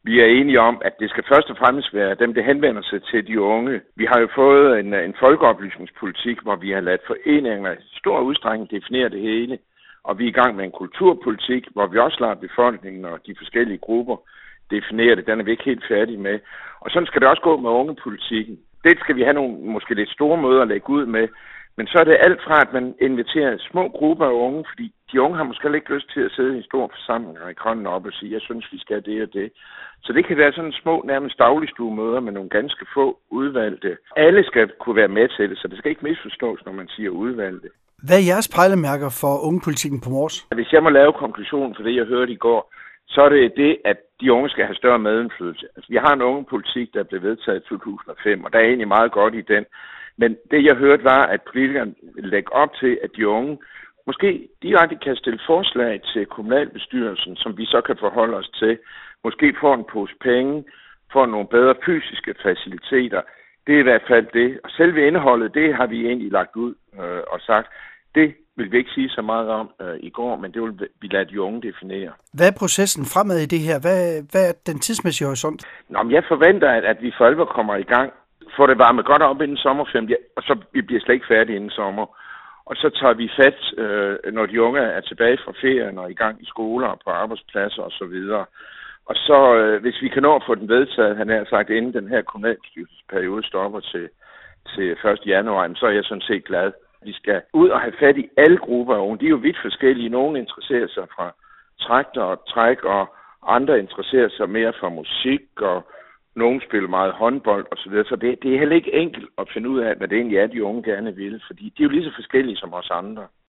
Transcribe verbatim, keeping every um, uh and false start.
Vi er enige om, at det skal først og fremmest være dem, der henvender sig til de unge. Vi har jo fået en, en folkeoplysningspolitik, hvor vi har ladet foreninger i stor udstrækning definere det hele. Og vi er i gang med en kulturpolitik, hvor vi også lader befolkningen og de forskellige grupper definere det. Den er vi ikke helt færdige med. Og sådan skal det også gå med ungepolitikken. Det skal vi have nogle måske lidt store møder at lægge ud med. Men så er det alt fra, at man inviterer små grupper af unge, fordi de unge har måske ikke lyst til at sidde i en stor forsamling og i hånden op og sige, jeg synes, vi skal det og det. Så det kan være sådan små, nærmest dagligstuemøder med nogle ganske få udvalgte. Alle skal kunne være med til det, så det skal ikke misforstås, når man siger udvalgte. Hvad er jeres pejlemærker for ungepolitikken på Mors? Hvis jeg må lave konklusion for det, jeg hørte i går, så er det det, at de unge skal have større medindflydelse. Altså, vi har en ungepolitik, der blev vedtaget i to tusind og fem, og der er egentlig meget godt i den. Men det, jeg hørte, var, at politikerne vil lægge op til, at de unge måske direkte kan stille forslag til kommunalbestyrelsen, som vi så kan forholde os til. Måske få en pose penge, få nogle bedre fysiske faciliteter. Det er i hvert fald det. Og selve indholdet, det har vi egentlig lagt ud øh, og sagt. Det vil vi ikke sige så meget om øh, i går, men det vil vi lade de unge definere. Hvad er processen fremad i det her? Hvad, hvad er den tidsmæssige horisont? Nå, men jeg forventer, at, at vi for alvor kommer i gang. Får det varmet godt op inden sommerferien, og så vi bliver slet ikke færdige inden sommer. Og så tager vi fat, øh, når de unge er tilbage fra ferien og i gang i skoler og på arbejdspladser osv. Og så, øh, hvis vi kan nå at få den vedtaget, han har sagt, inden den her kommunalbestyrelsesperiode stopper til, til første januar, så er jeg sådan set glad. Vi skal ud og have fat i alle grupper af unge. De er jo vidt forskellige. Nogle interesserer sig fra træk og træk, og andre interesserer sig mere for musik, og nogle spiller meget håndbold osv. Så, videre. Så det, det er heller ikke enkelt at finde ud af, hvad det egentlig er, de unge gerne vil, fordi de er jo lige så forskellige som os andre.